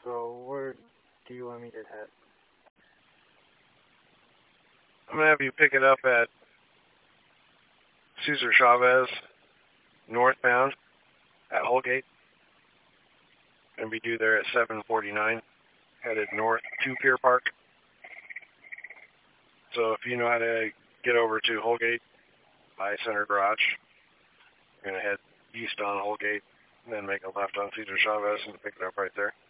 So where do you want me to head? I'm going to have you pick it up at Cesar Chavez, northbound at Holgate. Going to be due there at 7:49, headed north to Pier Park. So if you know how to get over to Holgate by Center Garage, you're going to head east on Holgate, and then make a left on Cesar Chavez and pick it up right there.